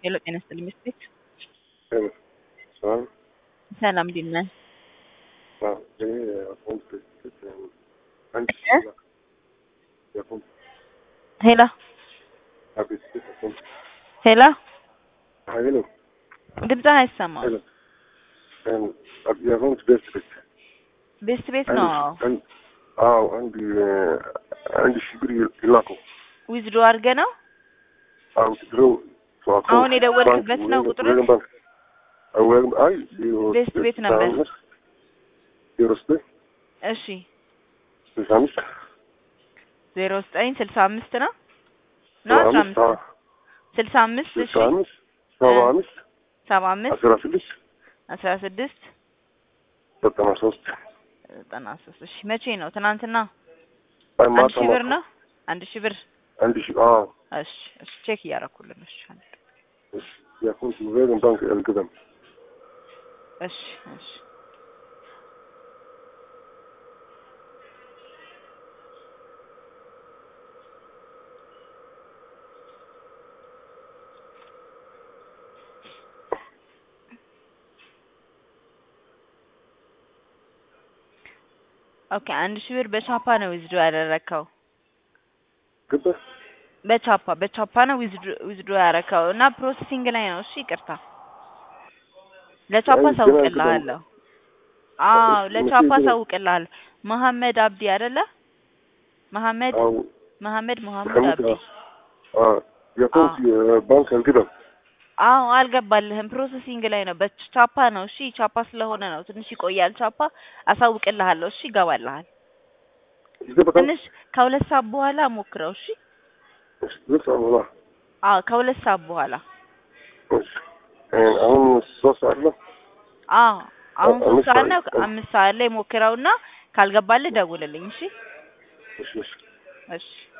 ሄሎ ጤና ይስጥልኝ ሚስት حلو تمام ሰላም እንዴት ነህ? جميل يا فندم عندي يا فندم ሄሎ حبيت يا فندم ሄሎ حلو ድምፅህ አይሰማም። حلو يا فندم بس ቤት ነው عندي شبر يلاقو ዊዝዶ አድርገህ ነው درو አሁን የደወልክበት ነው ቁጥር اي ቤት ነበር። يرسل እሺ الخامس 0965 ነው ነው 15 65 እሺ 75 16 93 እሺ መቼ ነው? ትናንትና ما 1000 ብር ነው 1000 ብር عندي شيء እሺ ቼክ እያደረኩልህ ነው። እሺ يكون في غير بنك القدم እሺ ኦኬ 1000 ብር በቻፓ ነው ዊዝድሮ ያደረከው። كده በቻፓ ነው ዊዝድሮ ያደረከው እና ፕሮሰሲንግ ላይ ነው። እሺ ይቅርታ ለቻፓ ሳውቅልሃለሁ። ለቻፓ ሳውቅልሃለሁ። መሐመድ አብዲ አይደለ? መሐመድ አብዲ يكون في بنك القدم አልገባልህም። ፕሮሰሲንግ ላይ ነው። በቻፓ ነው። እሺ ቻፓ ስለሆነ ነው ትንሽ ይቆያል። ቻፓ አሳውቅልሃለሁ። እሺ ይገባልሃል። ትንሽ ከሁለት ሰዓት በኋላ ሞክረው። እሺ ከሁለት ሰዓት በኋላ አሁን 3 ሰዓት ነው። አሁን 3 ሰዓት ነው። 5 ሰዓት ላይ ሞክረውና ካልገባልህ ደውልልኝ። እሺ እሺ